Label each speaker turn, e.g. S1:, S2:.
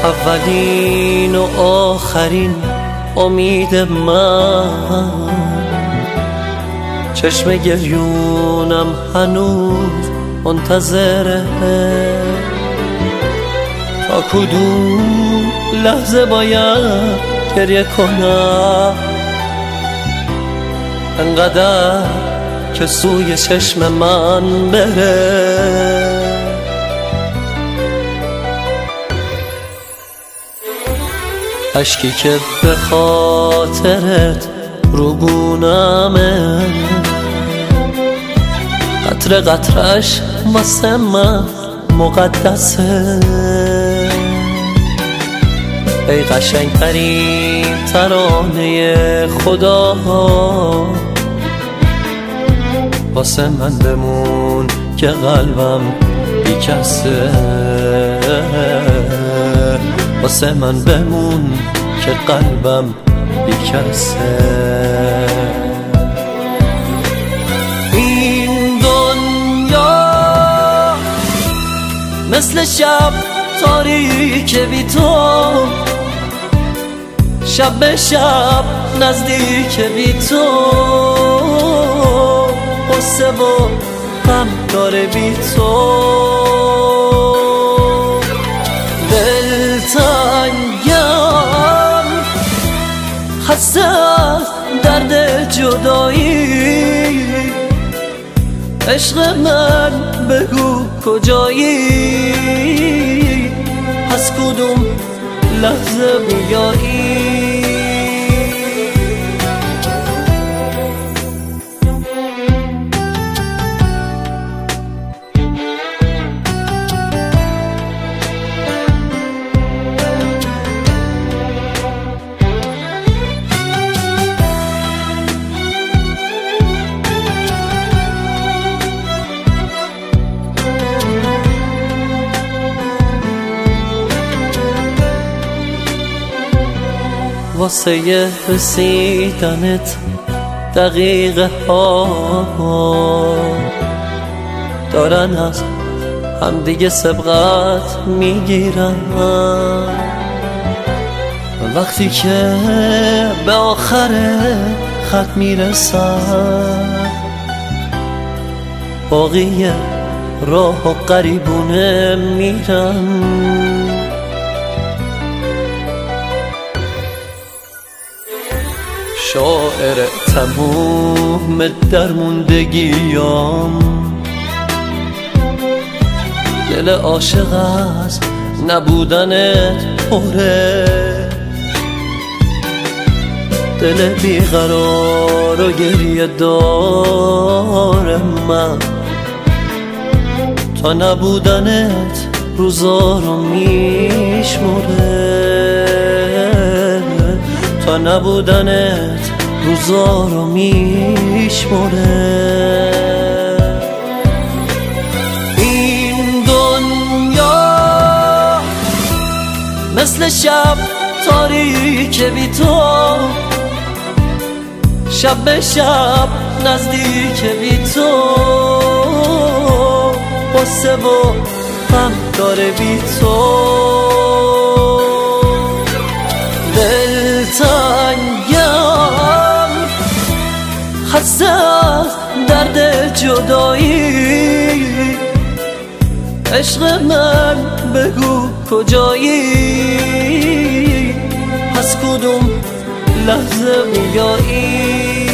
S1: اولین و آخرین امید من، چشم گریونم هنوز منتظره تا کدوم لحظه باید گریه کنم، انقدر که سوی چشم من بره. اشکی که به خاطرت روگونمه، قطره قطرش واسه من مقدسه. ای قشنگترین ترانه خدا، واسه من بمون که قلبم بیکسه. واسه من بمون که قلبم بیکسه. این دنیا مثل شب تاریک بی تو، شب به شب نزدیک بی تو، قصه و غم داره بی تو. دلتنگم خسته از درد جدایی، عشق من بگو کجایی، از کدوم لحظه بیایی. واسه رسیدنت دقیقه ها دارن از همدیگه سبقت میگیرن. وقتی که به آخر خط میرسن، باقی راه و قریبونه میرن. شاعر تموم درموندگیام، دل عاشق از نبودنت پره، دل بیقرار و گریه دار من، تا نبودنت روزا رو میشمره، تا نبودنت روزا رو میشمره. این دنیا مثل شب تاریک بی تو، شب به شب نزدیک بی تو، قصه و غم داره بی تو. دلتنگم خسته از درد جدایی، عشق من بگو کجایی، از کدوم لحظه بیایی.